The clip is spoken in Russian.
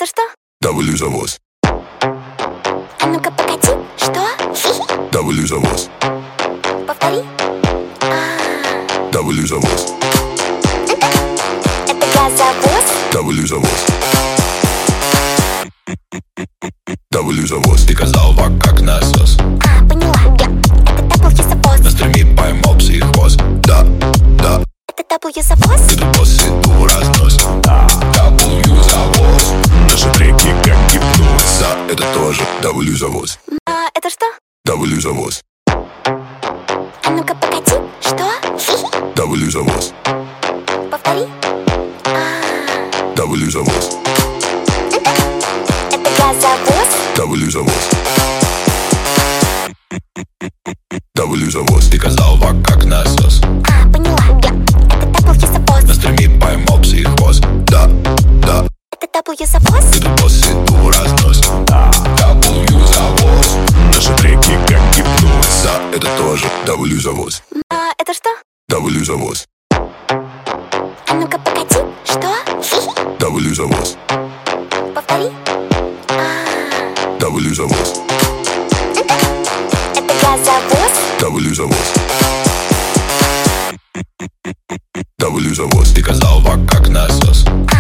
что? W завоз. А ну-ка погоди, что? W завоз. Повтори. W завоз. Это я завоз. W завоз. W завоз. Ты казалва как насос. Поняла, это W завоз. На стриме поймал психоз. Да. Это W завоз. Ты тут босс, иду в разнос. W завоз. Наши треки как гипноз. Это тоже W завоз. Это что? W завоз. А ну-ка погоди, что? W завоз. Повтори. W завоз. Это я завоз. W завоз. W завоз. Ты казалва как насос. Поняла, это W завоз. На стриме поймал психоз. Да. Это W завоз. Ты тут босс, иду в разнос. W завоз. Наши треки как гипноз. Это тоже W завоз. Это что? W завоз. А ну-ка погоди, что? W завоз. Повтори. W завоз. Это я завоз. W завоз. W завоз. Ты казалва как насос.